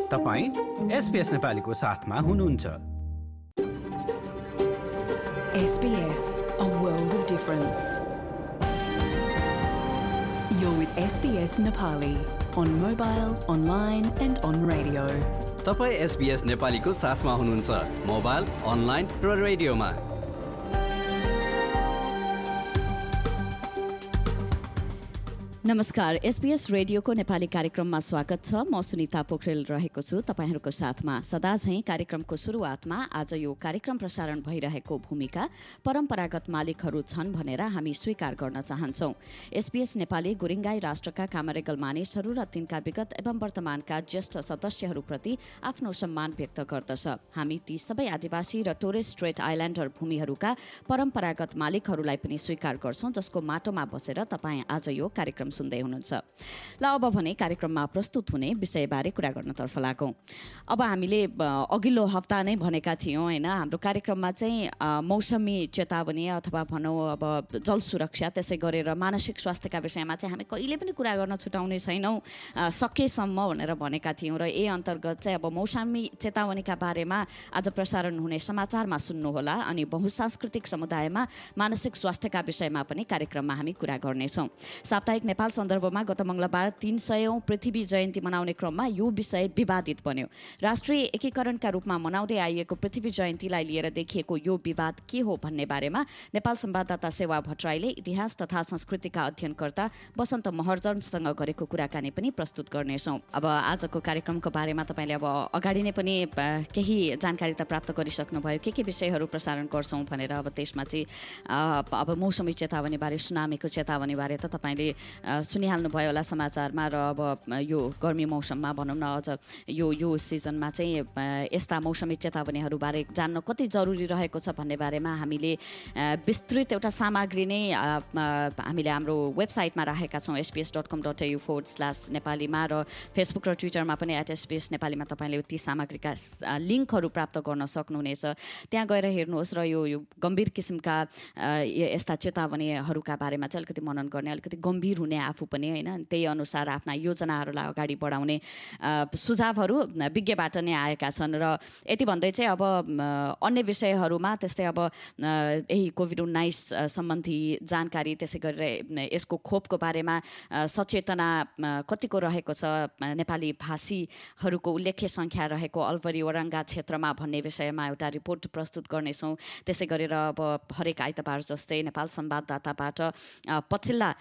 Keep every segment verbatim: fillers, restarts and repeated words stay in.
तपाईँ एसपीएस नेपालीको साथमा हुनुहुन्छ। S B S, a world of difference. You're with S B S Nepali on mobile, online and on radio. तपाईँ SBS नेपालीको साथमा हुनुहुन्छ मोबाइल, अनलाइन र रेडियोमा। नमस्कार, एसबीएस रेडियोको नेपाली कार्यक्रममा स्वागत छ। म सुनिता पोखरेल रहेको छु तपाईहरूको साथमा। सदा झैं कार्यक्रमको सुरुवातमा आज यो कार्यक्रम प्रसारण भइरहेको भूमिका परम्परागत मालिकहरू छन् भनेर हामी स्वीकार गर्न चाहन्छौं। एसबीएस नेपाली गुरिङ्गाई राष्ट्रका कामरेगल मानिसहरू र तिनका विगत एवं वर्तमानका ज्येष्ठ सदस्यहरूप्रति आफ्नो सम्मान व्यक्त गर्दछ। हामी ती सबै आदिवासी र टोरेस स्ट्रेट आइल्यान्डर भूमिहरूका परम्परागत मालिकहरूलाई पनि स्वीकार गर्छौं, जसको माटोमा बसेर तपाईँ आज यो कार्यक्रम सुन्दै हुनुहुन्छ। ल अब भने कार्यक्रममा प्रस्तुत हुने विषयबारे कुरा गर्नतर्फ लागौं। अब हामीले अघिल्लो हप्ता नै भनेका थियौं हैन, हाम्रो कार्यक्रममा चाहिँ मौसमी चेतावनी अथवा भनौं अब जल सुरक्षा, त्यसै गरेर मानसिक स्वास्थ्यका विषयमा चाहिँ हामी कहिले पनि कुरा गर्न छुटाउने छैनौं सकेसम्म भनेर भनेका थियौं। र यही अन्तर्गत चाहिँ अब मौसमी चेतावनीका बारेमा आज प्रसारण हुने समाचारमा सुन्नुहोला। अनि बहुसांस्कृतिक समुदायमा मानसिक स्वास्थ्यका विषयमा पनि कार्यक्रममा हामी कुरा गर्नेछौं। साप्ताहिक नेपाल सन्दर्भमा गत मंगलबार तीन सयौं पृथ्वी जयन्ती मनाउने क्रममा यो विषय विवादित बन्यो। राष्ट्रिय एकीकरणका रूपमा मनाउँदै आइएको पृथ्वी जयन्तीलाई लिएर देखिएको यो विवाद के हो भन्ने बारेमा नेपाल संवाददाता सेवा भट्टराईले इतिहास तथा संस्कृतिका अध्ययनकर्ता वसन्त महर्जनसँग गरेको कुराकानी पनि प्रस्तुत गर्नेछौं। अब आजको कार्यक्रमको बारेमा तपाईले अब अगाडि नै पनि केही जानकारी त प्राप्त गरिसक्नुभयो, के के विषयहरू प्रसारण गर्छौं भनेर। अब त्यसमा चाहिँ अब मौसमी चेतावनी बारे, सुनामीको चेतावनी बारे त तपाईले सुनिहाल्नुभयो होला समाचारमा। र अब यो गर्मी मौसममा भनौँ न, अझ यो यो सिजनमा चाहिँ यस्ता मौसमी चेतावनीहरूबारे जान्न कति जरुरी रहेको छ भन्ने बारेमा हामीले विस्तृत एउटा सामग्री नै हामीले हाम्रो वेबसाइटमा राखेका छौँ, SBS dot com dot AU forward slash नेपालीमा, र फेसबुक र ट्विटरमा पनि एट एसपीएस नेपालीमा तपाईँले ती सामग्रीका लिङ्कहरू प्राप्त गर्न सक्नुहुनेछ। त्यहाँ गएर हेर्नुहोस् र यो यो गम्भीर किसिमका यस्ता चेतावनीहरूका बारेमा चाहिँ अलिकति मनन गर्ने, अलिकति गम्भीर हुने आफू पनि होइन, त्यही अनुसार आफ्ना योजनाहरूलाई अगाडि बढाउने सुझावहरू विज्ञबाट नै आएका छन्। र यति भन्दै चाहिँ अब अन्य विषयहरूमा त्यस्तै अब यही कोभिड उन्नाइस सम्बन्धी जानकारी, त्यसै गरेर यसको खोपको बारेमा सचेतना कतिको रहेको छ, नेपाली भाषीहरूको उल्लेख्य सङ्ख्या रहेको अलवरी वरङ्गा क्षेत्रमा भन्ने विषयमा एउटा रिपोर्ट प्रस्तुत गर्नेछौँ। त्यसै गरेर अब हरेक आइतबार जस्तै नेपाल संवाददाताबाट पछिल्ला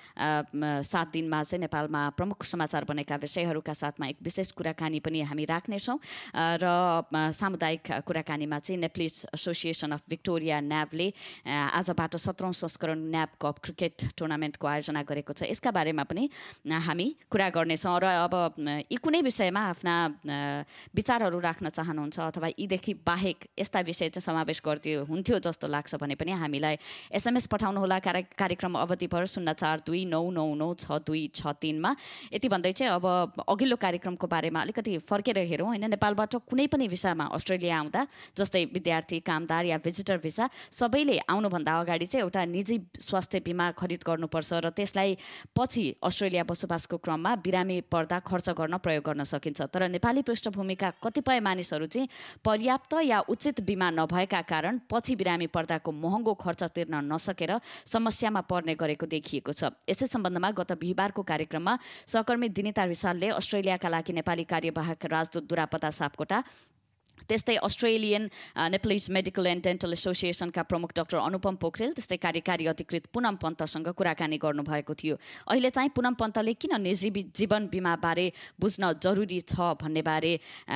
सात दिनमा चाहिँ नेपालमा प्रमुख समाचार बनेका विषयहरूका साथमा एक विशेष कुराकानी पनि हामी राख्नेछौँ। र सामुदायिक कुराकानीमा चाहिँ नेप्लिज एसोसिएसन अफ भिक्टोरिया न्याभले आजबाट सत्रौं संस्करण न्याभ कप क्रिकेट टुर्नामेन्टको आयोजना गरेको छ, यसका बारेमा पनि हामी कुरा गर्नेछौँ। र अब यी कुनै विषयमा आफ्ना विचारहरू राख्न चाहनुहुन्छ अथवा यीदेखि बाहेक यस्ता विषय चाहिँ समावेश गरिदियो हुन्थ्यो जस्तो लाग्छ भने पनि हामीलाई एसएमएस पठाउनुहोला कार्यक्रम अवधिभर शून्य चार दुई नौ नौ नौ छ दुई छ तीनमा। यति भन्दै चाहिँ अब अघिल्लो कार्यक्रमको बारेमा अलिकति फर्केर हेरौँ होइन। नेपालबाट कुनै पनि भिसामा अस्ट्रेलिया आउँदा, जस्तै विद्यार्थी, कामदार या भिजिटर भिसा, सबैले आउनुभन्दा अगाडि चाहिँ एउटा निजी स्वास्थ्य बिमा खरिद गर्नुपर्छ र त्यसलाई पछि अस्ट्रेलिया बसोबासको क्रममा बिरामी पर्दा खर्च गर्न प्रयोग गर्न सकिन्छ। तर नेपाली पृष्ठभूमिका कतिपय मानिसहरू चाहिँ पर्याप्त या उचित बिमा नभएका कारण पछि बिरामी पर्दाको महँगो खर्च तिर्न नसकेर समस्यामा पर्ने गरेको देखिएको छ। यसै सम्बन्धमा गत बिहिबारको कार्यक्रममा सहकर्मी दिनिता रिसालले अस्ट्रेलियाका लागि नेपाली कार्यवाहक राजदूत दुरापता सापकोटा, त्यस्तै Australian Nepalese medical and dental एसोसिएसनका प्रमुख डाक्टर अनुपम पोखरेल, त्यस्तै कार्यकारी अधिकृत पुनम पन्तसँग कुराकानी गर्नुभएको थियो। अहिले चाहिँ पुनम पन्तले किन निजी जीवन बिमाबारे बुझ्न जरुरी छ भन्ने बारे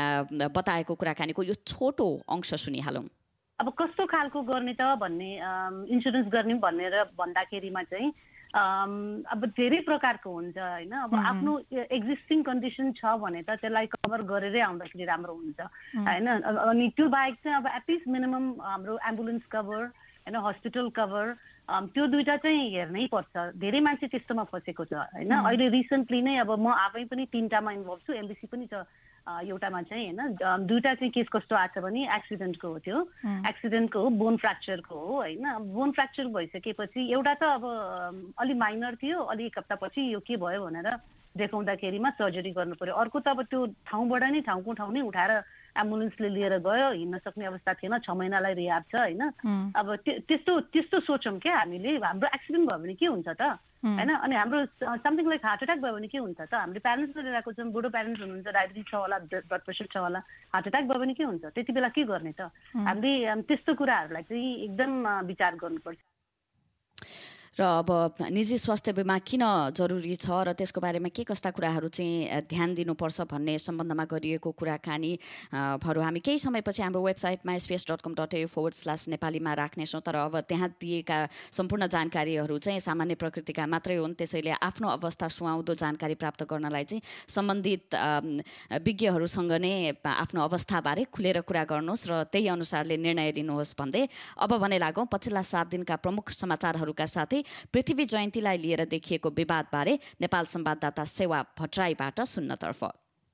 बताएको कुराकानीको यो छोटो अंश सुनिहालौँ। अब कस्तो खालको गर्ने त भन्ने इन्सुरेन्स गर्ने भनेर भन्दाखेरिमा चाहिँ अब धेरै प्रकारको हुन्छ होइन। अब आफ्नो एक्जिस्टिङ कन्डिसन छ भने त त्यसलाई कभर गरेरै आउँदाखेरि राम्रो हुन्छ होइन। अनि त्यो बाहेक चाहिँ अब एटलिस्ट मिनिमम हाम्रो एम्बुलेन्स कभर होइन, हस्पिटल कभर, त्यो दुईटा चाहिँ हेर्नै पर्छ। धेरै मान्छे त्यस्तोमा फसेको छ होइन। अहिले रिसेन्टली नै अब म आफै पनि तिनटामा इन्भल्भ छु, एमबिसी पनि छ एउटामा चाहिँ होइन। दुईटा चाहिँ केस कस्तो आएको छ भने एक्सिडेन्टको हो, त्यो एक्सिडेन्टको हो, बोन फ्र्याक्चरको हो होइन। बोन फ्र्याक्चर भइसकेपछि एउटा त अब अलि माइनर थियो, अलि एक हप्तापछि यो के भयो भनेर देखाउँदाखेरिमा सर्जरी गर्नु पर्यो। अर्को त अब त्यो ठाउँबाट नै ठाउँको ठाउँ नै उठाएर एम्बुलेन्सले लिएर गयो, हिँड्न सक्ने अवस्था थिएन, छ महिनालाई रिहाब छ होइन। अब त्यस्तो त्यस्तो सोचौँ क्या हामीले, हाम्रो एक्सिडेन्ट भयो भने के हुन्छ त होइन, अनि हाम्रो समथिङ लाइक हार्ट एट्याक भयो भने के हुन्छ त, हामीले प्यारेन्ट्सले लिएर आएको छौँ, बुढो प्यारेन्ट्स हुनुहुन्छ, डायबिटिज छ होला, ब्लड प्रेसर छ होला, हार्ट एट्याक भयो भने के हुन्छ, त्यति बेला के गर्ने त। हामीले त्यस्तो कुराहरूलाई चाहिँ एकदम विचार गर्नुपर्छ। र अब निजी स्वास्थ्य बिमा किन जरुरी छ र त्यसको बारेमा के कस्ता कुराहरू चाहिँ ध्यान दिनुपर्छ भन्ने सम्बन्धमा गरिएको कुराकानीहरू हामी केही समयपछि हाम्रो वेबसाइटमा SBS dot com dot A forward slash नेपालीमा राख्नेछौँ। तर अब त्यहाँ दिएका सम्पूर्ण जानकारीहरू चाहिँ सामान्य प्रकृतिका मात्रै हुन्, त्यसैले आफ्नो अवस्था सुहाउँदो जानकारी प्राप्त गर्नलाई चाहिँ सम्बन्धित विज्ञहरूसँग नै आफ्नो अवस्थाबारे खुलेर कुरा गर्नुहोस् र त्यही अनुसारले निर्णय लिनुहोस् भन्दै अब भने लागौँ पछिल्ला सात दिनका प्रमुख समाचारहरूका साथै पृथ्वी जयन्तीलाई लिएर देखिएको विवादबारे नेपाल संवाददाता सेवा भट्टराईबाट सुन्नतर्फ।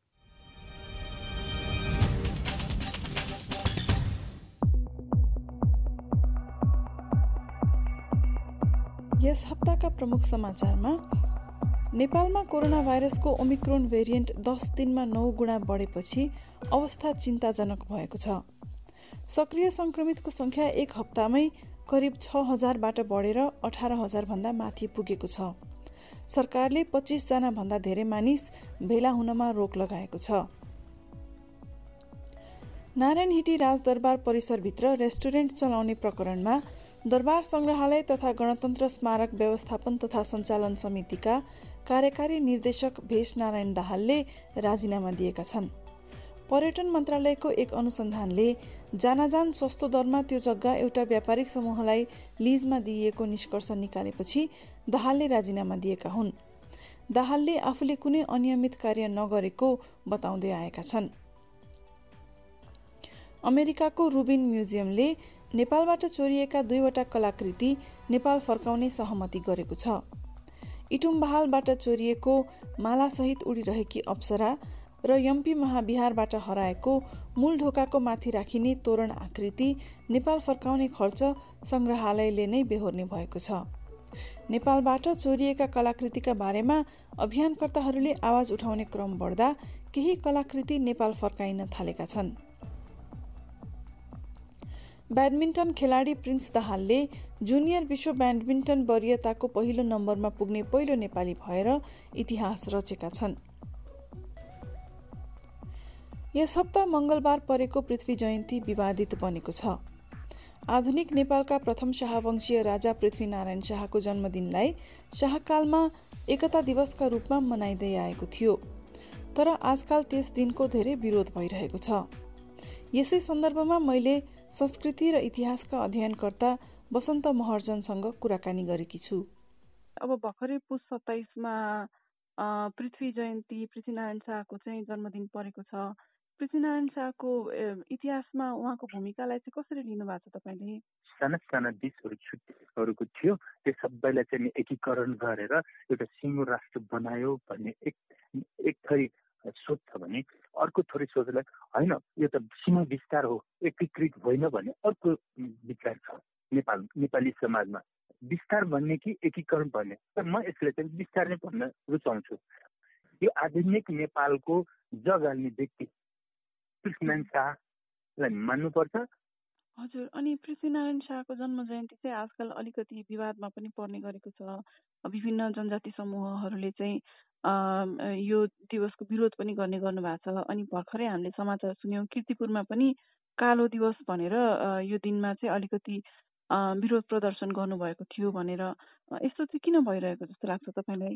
यस हप्ताका प्रमुख समाचारमा नेपालमा कोरोना भाइरसको ओमिक्रोन भेरिएन्ट दस दिनमा नौ गुणा बढेपछि अवस्था चिन्ताजनक भएको छ। सक्रिय संक्रमितको संख्या एक हप्तामै करिब छ हजारबाट बढेर अठार हजार भन्दा माथि पुगेको छ। सरकारले पच्चीस जना भन्दा धेरै मानिस भेला हुनमा रोक लगाएको छ। नारायणहिटी राजदरबार परिसरभित्र रेस्टुरेन्ट चलाउने प्रकरणमा दरबार संग्रहालय तथा गणतन्त्र स्मारक व्यवस्थापन तथा सञ्चालन समितिका कार्यकारी निर्देशक भेष नारायण दाहालले राजीनामा दिएका छन्। पर्यटन मन्त्रालयको एक अनुसन्धानले जानाजान सस्तो दरमा त्यो जग्गा एउटा व्यापारिक समूहलाई लिजमा दिइएको निष्कर्ष निकालेपछि दाहालले राजीनामा दिएका हुन्। दाहालले आफूले कुनै अनियमित कार्य नगरेको बताउँदै आएका छन्। अमेरिकाको रुबिन म्युजियमले नेपालबाट चोरिएका दुईवटा कलाकृति नेपाल फर्काउने सहमति गरेको छ। इटुम्बहालबाट चोरिएको मालासहित उडिरहेकी अप्सरा र यम्पी महाविहारबाट हराएको मूल ढोकाको माथि राखिने तोरण आकृति नेपाल फर्काउने खर्च संग्रहालयले नै बेहोर्ने भएको छ। नेपालबाट चोरिएका कलाकृतिका बारेमा अभियानकर्ताहरूले आवाज उठाउने क्रम बढ्दा केही कलाकृति नेपाल फर्काइन थालेका छन्। ब्याडमिन्टन खेलाडी प्रिन्स दाहालले जुनियर विश्व ब्याडमिन्टन वरियताको पहिलो नम्बरमा पुग्ने पहिलो नेपाली भएर इतिहास रचेका छन्। यस हप्ता मंगलबार परेको पृथ्वी जयन्ती विवादित बनेको छ। आधुनिक नेपालका प्रथम शाहवंशीय राजा पृथ्वीनारायण शाहको जन्मदिनलाई शाहकालमा एकता दिवसका रूपमा मनाइँदै आएको थियो, तर आजकाल त्यस दिनको धेरै विरोध भइरहेको छ। यसै सन्दर्भमा मैले संस्कृति र इतिहासका अध्ययनकर्ता वसन्त महर्जनसँग कुराकानी गरेकी छु। अब भर्खरै पुस सत्ताइसमा पृथ्वी जयन्ती पृथ्वीनारायण शाहको चाहिँ जन्मदिन परेको छ। पृथ्वीनारायण शाहको इतिहासमा उहाँको भूमिकालाई चाहिँ कसरी लिनु भएको छ तपाईँले? साना साना देशहरू छुट्टीहरूको थियो, त्यो सबैलाई चाहिँ एकीकरण गरेर एउटा सिङ्गो राष्ट्र बनायो भन्ने एक एक थरी सोच छ भने अर्को थोरै सोचलाई होइन यो त सीमा विस्तार हो, एकीकृत होइन भन्ने अर्को विचार छ नेपाल नेपाली समाजमा। विस्तार भन्ने कि एकीकरण भन्ने, तर म यसलाई चाहिँ विस्तार नै भन्न रुचाउँछु। यो आधुनिक नेपालको जग हाल्ने व्यक्ति पृथ्वीनारायण शाहलाई मान्नुपर्छ। हजुर, अनि पृथ्वीनारायण शाहको जन्म जयन्ती चाहिँ आजकल अलिकति विवादमा पनि पर्ने गरेको छ। विभिन्न जनजाति समूहहरूले चाहिँ यो दिवसको विरोध पनि गर्ने गर्नु भएको छ। अनि भर्खरै हामीले समाचार सुन्यौँ कीर्तिपुरमा पनि कालो दिवस भनेर यो दिनमा चाहिँ अलिकति विरोध प्रदर्शन गर्नुभएको थियो भनेर। यस्तो चाहिँ किन भइरहेको जस्तो लाग्छ तपाईँलाई?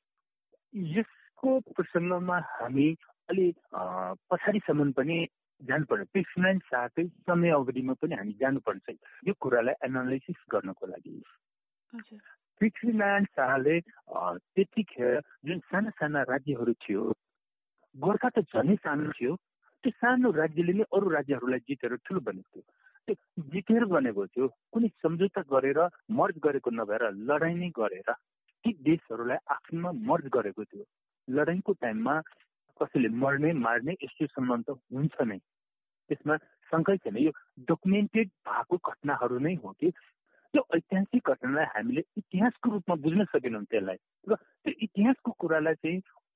यसको प्रसङ्गमा हामी अलि पछाडिसम्म पनि जानुपर्छ। पृथ्वीनारायण शाहकै समय अवधिमा पनि हामी जानुपर्छ यो कुरालाई एनालाइसिस गर्नको लागि। पृथ्वीनारायण शाहले त्यतिखेर जुन साना साना राज्यहरू थियो, गोर्खा त झनै सानो थियो, त्यो सानो राज्यले नै अरू राज्यहरूलाई जितेर ठुलो बनेको थियो। त्यो जितेर बनेको थियो, कुनै सम्झौता गरेर मर्ज गरेको नभएर लडाइँ नै गरेर ती देशहरूलाई आफ्नोमा मर्ज गरेको थियो। लडाइँको टाइममा कसैले मर्ने मार्ने यस्तो सम्बन्ध त हुन्छ नै, त्यसमा शङ्कै छैन। यो डकुमेन्टेड भएको घटनाहरू नै हो कि त्यो ऐतिहासिक घटनालाई हामीले इतिहासको रूपमा बुझ्न सकेनौँ त्यसलाई, र त्यो इतिहासको कुरालाई चाहिँ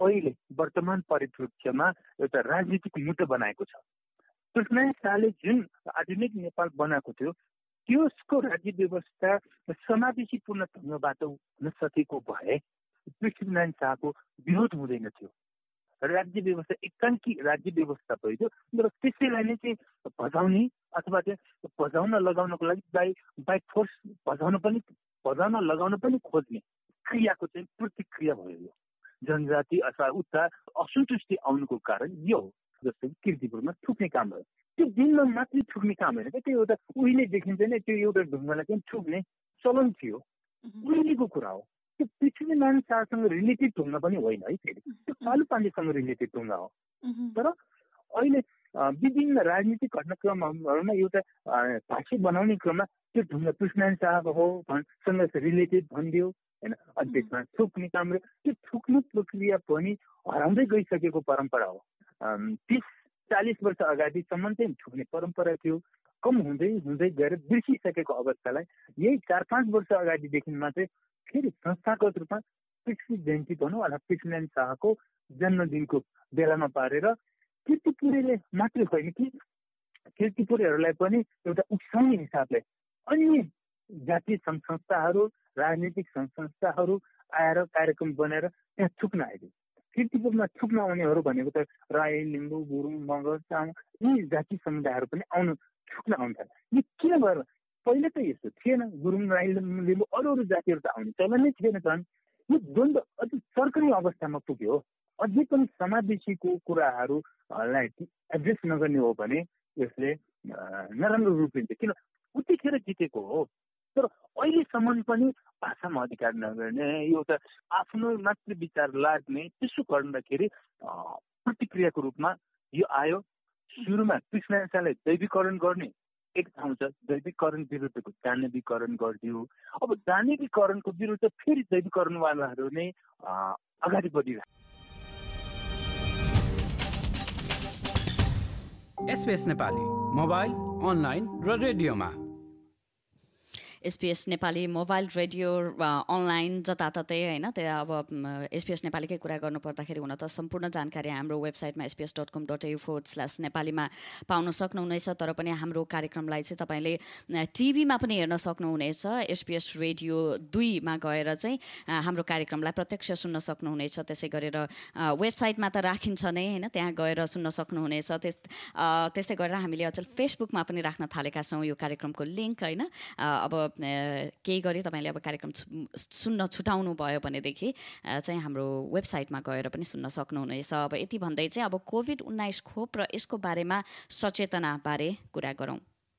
अहिले वर्तमान परिप्रेक्ष्यमा एउटा राजनीतिक मुद्दा बनाएको छ। पृथ्वीनारायण शाहले जुन आधुनिक नेपाल बनाएको थियो त्यसको राज्य व्यवस्था समावेशीपूर्ण ढङ्गबाट हुन सकेको भए पृथ्वीनारायण शाहको विरोध हुँदैन थियो। राज्य व्यवस्था एकाङ्की राज्य व्यवस्था भयो तर त्यसैलाई नै चाहिँ भजाउने अथवा चाहिँ भजाउन लगाउनको लागि बाई बाई फोर्स भजाउन पनि भजाउन लगाउन पनि खोज्ने क्रियाको चाहिँ प्रतिक्रिया भयो। जनजाति अथवा उता असन्तुष्टि आउनुको कारण यो हो। जस्तै कीर्तिपुरमा थुक्ने काम भयो। त्यो दिनमा मात्रै थुक्ने काम होइन क्या, त्यो एउटा उहिले देखिन्छ नै त्यो एउटा ढुङ्गालाई चाहिँ थुक्ने चलन थियो, उहिलेको कुरा हो। त्यो पृथ्वीनारायण शाहसँग रिलेटेड ढुङ्गा पनि होइन है, फेरि त्यो फालु पाण्डेसँग रिलेटेड ढुङ्गा हो। तर अहिले विभिन्न राजनीतिक घटनाक्रमहरूमा एउटा भाषी बनाउने क्रममा त्यो ढुङ्गा पृथ्वीनारायण शाहको हो सँग रिलेटेड भनिदियो होइन, अनि त्यसमा थुक्ने काम त्यो थुक्ने प्रक्रिया पनि हराउँदै गइसकेको परम्परा हो। तिस चालिस वर्ष अगाडिसम्म चाहिँ थुक्ने परम्परा थियो, कम हुँदै हुँदै गएर बिर्सिसकेको अवस्थालाई यही चार पाँच वर्ष अगाडिदेखिमा चाहिँ फेरि संस्थागत रूपमा पृथ्वी जयन्ती भनौँ अथवा पृथ्वीनारायण शाहको जन्मदिनको बेलामा पारेर कीर्तिपुरेले मात्रै होइन कि कीर्तिपुरेहरूलाई पनि एउटा उक्साउने हिसाबले अन्य जातीय सङ्घ संस्थाहरू राजनीतिक सङ्घ संस्थाहरू आएर कार्यक्रम बनाएर त्यहाँ थुक्न आइदियो। कीर्तिपुरमा थुक्न आउनेहरू भनेको त राई, लिम्बू, गुरुङ, मगर, तामाङ यी जाति समुदायहरू पनि आउनु थुक्न आउँछन्। यो किन भएर पहिले त यस्तो थिएन, गुरुङ, राई, लिम्बू अरू अरू जातिहरू त आउने चलन नै थिएन। झन् यो द्वन्द्व अझ चर्कने अवस्थामा पुग्यो। अझै पनि समावेशीको कुराहरूलाई एड्रेस नगर्ने हो भने यसले नराम्रो रूप लिन्छ, किन उतिखेर जितेको हो। तर अहिलेसम्म पनि भाषामा अधिकार नगर्ने एउटा आफ्नो मात्र विचार लाग्ने त्यसो गर्दाखेरि प्रतिक्रियाको रूपमा यो आयो। सुरुमा पृथ्वीनारायण शाहले दैवीकरण गर्ने एक ठाउँ छ, दैवीकरण विरुद्धको दानवीकरण गरिदियो। अब दानवीकरणको विरुद्ध फेरि दैवीकरणवालाहरू नै अगाडि बढिरहे। एसपीएस नेपाली मोबाइल, अनलाइन र रेडियोमा। SBS Nepali mobile, radio, online जताततै होइन। त्यहाँ अब एसपीएस नेपालीकै कुरा गर्नुपर्दाखेरि हुन त सम्पूर्ण जानकारी हाम्रो वेबसाइटमा SBS dot com dot AU forward slash नेपालीमा पाउन सक्नुहुनेछ। तर पनि हाम्रो कार्यक्रमलाई चाहिँ तपाईँले टिभीमा पनि हेर्न सक्नुहुनेछ। एसपीएस रेडियो दुईमा गएर चाहिँ हाम्रो कार्यक्रमलाई प्रत्यक्ष सुन्न सक्नुहुनेछ। त्यसै गरेर वेबसाइटमा त राखिन्छ नै होइन, त्यहाँ गएर सुन्न सक्नुहुनेछ। त्यस त्यस्तै गरेर हामीले अचेल फेसबुकमा पनि राख्न थालेका छौँ यो कार्यक्रमको लिङ्क होइन। अब केही गरी तपाईँले अब कार्यक्रम सुन्न छुटाउनु भयो भनेदेखि चाहिँ हाम्रो वेबसाइटमा गएर पनि सुन्न सक्नुहुनेछ। अब यति भन्दै चाहिँ अब कोभिड उन्नाइस खोप र यसको बारेमा सचेतना बारे कुरा गरौँ।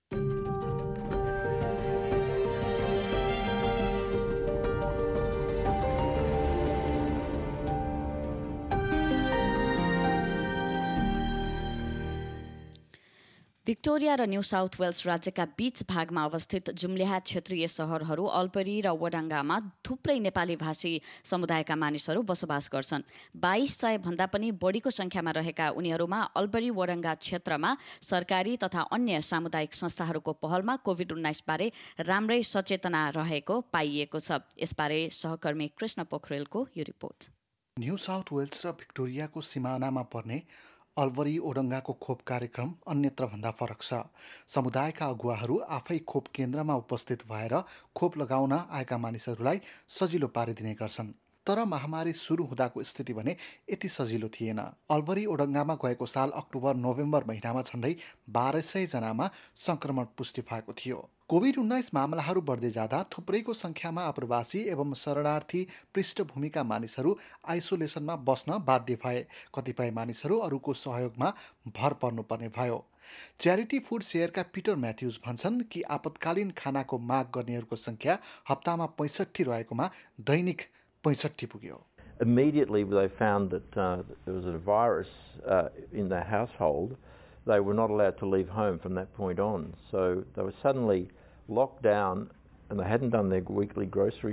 भिक्टोरिया र न्यू साउथ वेल्स राज्यका बीच भागमा अवस्थित जुम्ल्याहा क्षेत्रीय सहरहरू अल्बरी र वडाङ्गामा थुप्रै नेपाली भाषी समुदायका मानिसहरू बसोबास गर्छन्। बाइस सय भन्दा पनि बढीको संख्यामा रहेका उनीहरूमा अल्बरी वडाङ्गा क्षेत्रमा सरकारी तथा अन्य सामुदायिक संस्थाहरूको पहलमा कोभिड उन्नाइस बारे राम्रै सचेतना रहेको पाइएको छ। यसबारे सहकर्मी कृष्ण पोखरेलको यो रिपोर्ट। न्यू साउथ वेल्स र भिक्टोरियाको सिमानामा पर्ने अल्बरी ओडङ्गाको खोप कार्यक्रम अन्यत्र भन्दा फरक छ। समुदायका अगुवाहरू आफै खोप केन्द्रमा उपस्थित भएर खोप लगाउन आएका मानिसहरूलाई सजिलो पारिदिने गर्छन्। तर महामारी सुरु हुँदाको स्थिति भने यति सजिलो थिएन। अल्बरी ओडङ्गामा गएको साल अक्टोबर नोभेम्बर महिनामा झन्डै बाह्र सय जनामा संक्रमण पुष्टि भएको थियो। कोभिड उन्नाइस मामलाहरू बढ्दै जाँदा थुप्रैको संख्यामा आप्रवासी एवं शरणार्थी पृष्ठभूमिका मानिसहरू आइसोलेसनमा बस्न बाध्य भए। कतिपय मानिसहरू अरूको सहयोगमा भर पर्नुपर्ने भयो। च्यारिटी फुड सेयरका पिटर म्याथ्युज भन्छन् कि आपतकालीन खानाको माग गर्नेहरूको संख्या हप्तामा पैँसठी रहेकोमा दैनिक पैँसठी पुग्यो। Immediately they found that uh, there was a virus uh, in their household. They were not allowed to leave home from that point on. So they were suddenly locked down and they hadn't done their weekly grocery shop.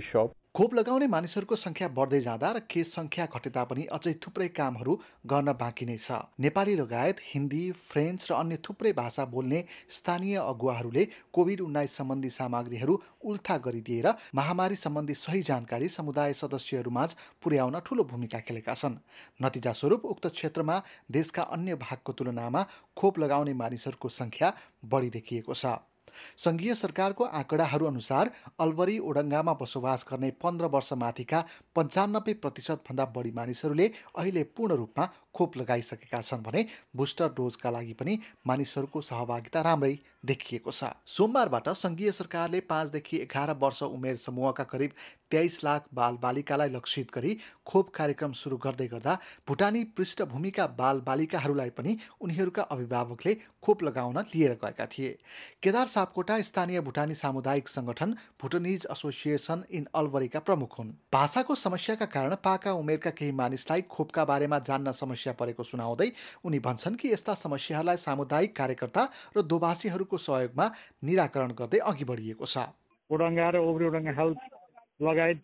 खोप लगाउने मानिसहरूको संख्या बढ्दै जाँदा र case संख्या घटे तापनि अझै थुप्रै कामहरू गर्न बाँकी नै छ। नेपाली लगायत हिन्दी, फ्रेन्च र अन्य थुप्रै भाषा बोल्ने स्थानीय अगुवाहरूले कोभिड उन्नाइस सम्बन्धी सामग्रीहरू उल्था गरिदिएर महामारी सम्बन्धी सही जानकारी समुदाय सदस्यहरूमाझ पुर्याउन ठूलो भूमिका खेलेका छन्। नतिजा स्वरूप उक्त क्षेत्रमा देशका अन्य भागको तुलनामा खोप लगाउने मानिसहरूको संख्या बढी देखिएको छ। संघीय सरकारको आँकडाहरू अनुसार अलवरी ओडङ्गामा बसोबास गर्ने पन्ध्र वर्ष माथिका पन्चानब्बे प्रतिशत भन्दा बढी मानिसहरूले अहिले पूर्ण रूपमा खोप लगाइसकेका छन् भने बुस्टर डोजका लागि पनि मानिसहरूको सहभागिता राम्रै देखिएको छ। सोमबारबाट संघीय सरकारले पाँचदेखि एघार वर्ष उमेर समूहका करिब तेइस लाख बाल बालिकालाई लक्षित गरी खोप कार्यक्रम सुरु गर्दै गर्दा भुटानी पृष्ठभूमिका बाल बालिकाहरूलाई पनि उनीहरूका अभिभावकले खोप लगाउन लिएर गएका थिए। केदार सापकोटा स्थानीय भुटानी सामुदायिक संगठन भुटानिज एसोसिएसन इन अलवरीका प्रमुख हुन्। भाषाको समस्याका कारण पाका उमेरका केही मानिसलाई खोपका बारेमा जान्न समस्या परेको सुनाउँदै उनी भन्छन् कि यस्ता समस्याहरूलाई सामुदायिक कार्यकर्ता र दोभाषीहरूको सहयोगमा निराकरण गर्दै अघि बढिएको छ। ओडङ्गा र ओभरी ओडङ्गा हेल्थ लगायत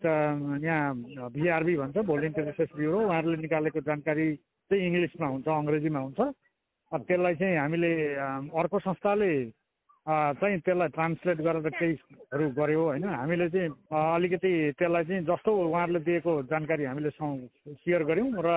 यहाँ भिआरबी भन्छ भोलिन्टियर रिसर्च ब्युरो, उहाँहरूले निकालेको जानकारी चाहिँ इङ्ग्लिसमा हुन्छ, अङ्ग्रेजीमा हुन्छ। त्यसलाई चाहिँ हामीले अर्को संस्थाले चाहिँ त्यसलाई ट्रान्सलेट गरेर केहीहरू गर्यो होइन। हामीले चाहिँ अलिकति त्यसलाई चाहिँ जस्तो उहाँहरूले दिएको जानकारी हामीले सेयर गऱ्यौँ र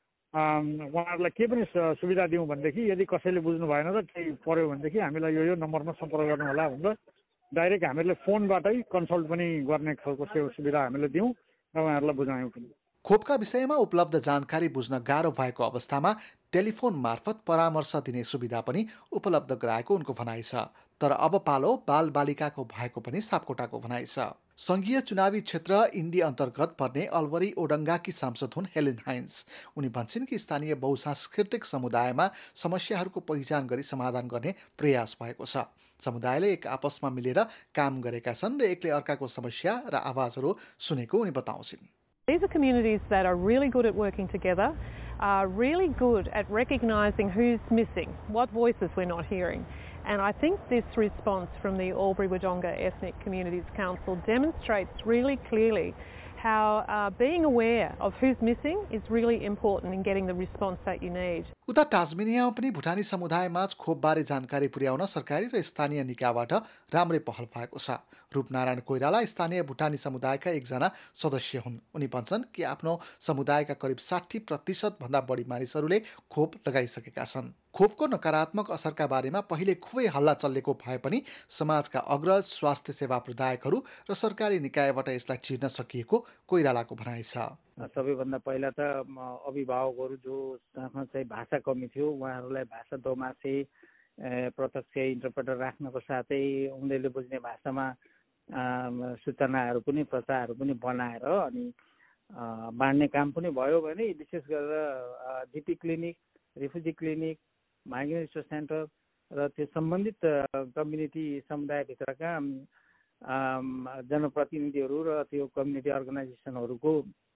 उहाँहरूलाई के पनि सुविधा दिउँ भनेदेखि यदि कसैले बुझ्नु भएन र केही पऱ्यो भनेदेखि हामीलाई यो यो नम्बरमा सम्पर्क गर्नु होला भनेर डाइरेक्ट हामीले फोनबाटै कन्सल्ट पनि गर्ने खालको सुविधा हामीले दियौँ र उहाँहरूलाई बुझायौँ पनि। खोपका विषयमा उपलब्ध जानकारी बुझ्न गाह्रो भएको अवस्थामा टेलिफोन मार्फत परामर्श दिने सुविधा पनि उपलब्ध गराएको उनको भनाइ छ। तर अब पालो बाल बालिकाको भएको पनि सापकोटाको भनाइ छ। संघीय चुनावी क्षेत्र इन्डी अन्तर्गत पर्ने अलवरी ओडङ्गाकी सांसद हुन् हेलेन हाइन्स। उनी भन्छन् कि स्थानीय बहुसांस्कृतिक समुदायमा समस्याहरूको पहिचान गरी समाधान गर्ने प्रयास भएको छ। समुदायले एक आपसमा मिलेर काम गरेका छन् र एकले अर्काको समस्या र आवाजहरू सुनेको उनी बताउँछिन्। These are communities that are really good at working together, are really good at recognising who's missing, what voices we're not hearing. And I think this response from the Albury-Wodonga Ethnic Communities Council demonstrates really clearly how uh, being aware of who's missing is really important in getting the response that you need. उता टास्मेनियामा पनि भुटानी समुदायमाझ खोपबारे जानकारी पुर्याउन सरकारी र स्थानीय निकायबाट राम्रै पहल भएको छ। रूपनारायण कोइराला स्थानीय भुटानी समुदायका एकजना सदस्य हुन्। उनी भन्छन् कि आफ्नो समुदायका करिब साठी प्रतिशत भन्दा बढी मानिसहरूले खोप लगाइसकेका छन्। खोपको नकारात्मक असरका बारेमा पहिले खुबै हल्ला चलेको भए पनि समाजका अग्रज, स्वास्थ्य सेवा प्रदायकहरू र सरकारी निकायबाट यसलाई चिर्न सकिएको कोइरालाको भनाइ छ। सबैभन्दा पहिला त अभिभावकहरू जो चाहिँ भाषा कमी थियो उहाँहरूलाई भाषा दोमासे प्रत्यक्ष इन्टरप्रेटर राख्नको साथै उनीहरूले बुझ्ने भाषामा सूचनाहरू पनि प्रचारहरू पनि बनाएर अनि बाँड्ने काम पनि भयो भने विशेष गरेर GP clinic, refugee clinic, migrant resource centre र त्यो सम्बन्धित कम्युनिटी समुदायभित्रका जनप्रतिनिधिहरू र त्यो कम्युनिटी अर्गनाइजेसनहरूको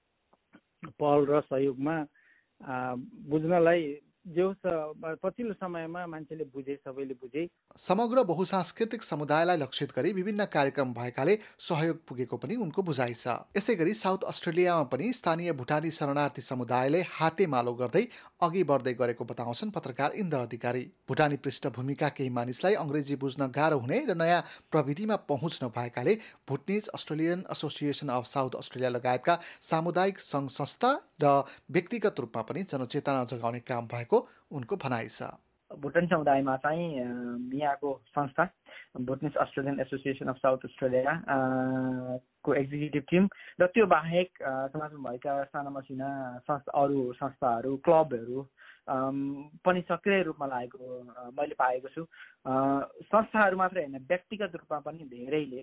पहल र सहयोगमा बुझ्नलाई जो पछिल्लो समयमा मान्छेले बुझे, सबैले बुझे। समग्र बहुसांस्कृतिक समुदायलाई लक्षित गरी विभिन्न कार्यक्रम भएकाले सहयोग पुगेको पनि उनको बुझाइ छ। यसै गरी साउथ अस्ट्रेलियामा पनि स्थानीय भुटानी शरणार्थी समुदायले हातेमालो गर्दै अघि बढ्दै गरेको बताउँछन् पत्रकार इन्द्र अधिकारी। भुटानी पृष्ठभूमिका केही मानिसलाई अङ्ग्रेजी बुझ्न गाह्रो हुने र नयाँ प्रविधिमा पहुँच नभएकाले Bhutanese Australian association of South Australia लगायतका सामुदायिक सङ्घ संस्था र व्यक्तिगत रूपमा पनि जनचेतना जगाउने काम भएको उनको भनाइ छ। भुटानी समुदायमा चाहिँ यहाँको संस्था Bhutanese Australian association of South Australia को एक्जिक्युटिभ टिम र त्यो बाहेक समाजमा भएका साना मसिना संस्था अरू संस्थाहरू क्लबहरू पनि सक्रिय रूपमा लागेको मैले पाएको छु। संस्थाहरू मात्रै होइन, व्यक्तिगत रूपमा पनि धेरैले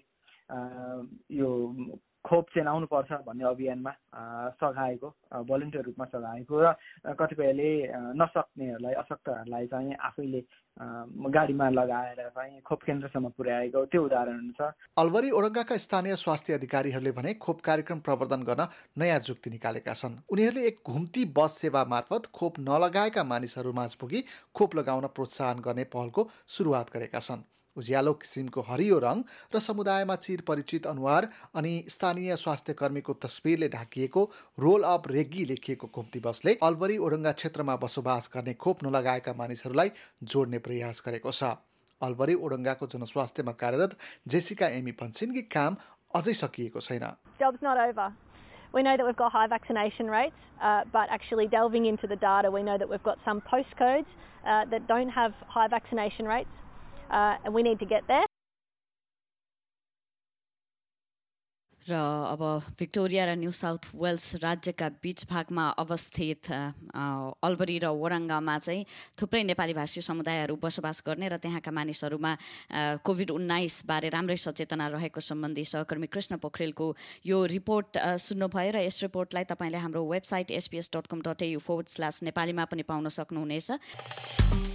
यो खोप चाहिँ आउनुपर्छ भन्ने अभियानमा सघाएको, भोलिन्टियर रूपमा सघाएको र कतिपयले नसक्नेहरूलाई अशक्तहरूलाई चाहिँ आफैले गाडीमा लगाएर चाहिँ खोप केन्द्रसम्म पुर्याएको त्यो उदाहरण छ। अलवरी ओडङ्गाका स्थानीय स्वास्थ्य अधिकारीहरूले भने खोप कार्यक्रम प्रवर्धन गर्न नयाँ जुक्ति निकालेका छन्। उनीहरूले एक घुम्ती बस सेवा मार्फत खोप नलगाएका मानिसहरूमाझ पुगी खोप लगाउन प्रोत्साहन गर्ने पहलको सुरुवात गरेका छन्। उज्यालो किसिमको हरियो रङ र समुदायमा चिर परिचित अनुहार अनि स्थानीय स्वास्थ्य कर्मीको तस्बिरले ढाकिएको रोल अप रेग्गी लेखिएको घुम्ती बसले अल्बरी ओडङ्गा क्षेत्रमा बसोबास गर्ने खोप नलगाएका मानिसहरूलाई जोड्ने प्रयास गरेको छ। अल्बरी ओडङ्गाको जनस्वास्थ्यमा कार्यरत जेसिका एमी भन्छन् कि काम अझै सकिएको छैन। Job's not over. We know that we've got high vaccination rates, uh, but actually delving into the data, we know that we've got some postcodes uh, that don't have high vaccination rates, uh, and we need to get there. र अब Victoria र new South Wales राज्यका बीच भागमा अवस्थित Albery र ओडङ्गामा चाहिँ थुप्रै नेपाली भाषी समुदायहरू बसोबास गर्ने र त्यहाँका मानिसहरूमा कोभिड उन्नाइस बारे राम्रै सचेतना रहेको सम्बन्धी सहकर्मी कृष्ण पोखरेलको यो रिपोर्ट सुन्नुभयो र यस रिपोर्टलाई तपाईँले हाम्रो website SBS dot com dot AU forward slash नेपालीमा पनि पाउन सक्नुहुनेछ।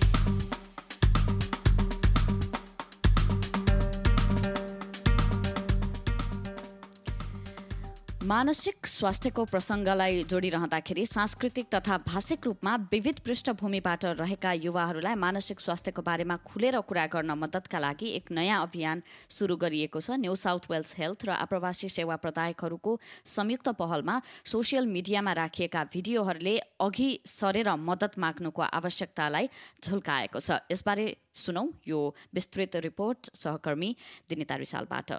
मानसिक स्वास्थ्यको प्रसङ्गलाई जोडिरहँदाखेरि सांस्कृतिक तथा भाषिक रूपमा विविध पृष्ठभूमिबाट रहेका युवाहरूलाई मानसिक स्वास्थ्यको बारेमा खुलेर कुरा गर्न मद्दतका लागि एक नयाँ अभियान सुरु गरिएको छ। न्यू साउथ वेल्स हेल्थ र आप्रवासी सेवा प्रदायकहरूको संयुक्त पहलमा सोसियल मिडियामा राखिएका भिडियोहरूले अघि सरेर मद्दत माग्नुको आवश्यकतालाई झल्काएको छ। यसबारे सुनौ यो विस्तृत रिपोर्ट सहकर्मी दिनिता रिसालबाट।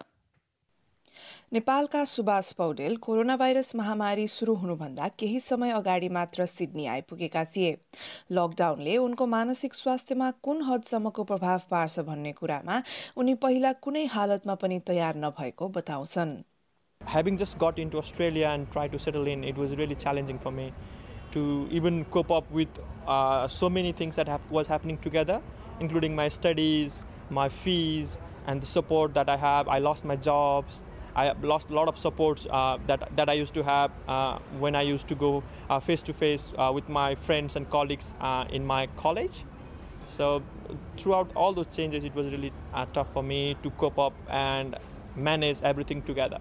नेपालका सुभाष पौडेल कोरोना भाइरस महामारी सुरु हुनुभन्दा केही समय अगाडि मात्र सिडनी आइपुगेका थिए। लकडाउनले उनको मानसिक स्वास्थ्यमा कुन हदसम्मको प्रभाव पार्छ भन्ने कुरामा उनी पहिला कुनै हालतमा पनि तयार नभएको बताउँछन्। Having just got into Australia and tried to settle in, it was really challenging for me to even cope up with uh, so many things that hap- was happening together, including my studies, my fees, and the support that I have. I lost my jobs. I lost a lot of supports uh, that that I used to have uh, when I used to go uh, face to face uh, with my friends and colleagues uh, in my college. So throughout all those changes, it was really uh, tough for me to cope up and manage everything together.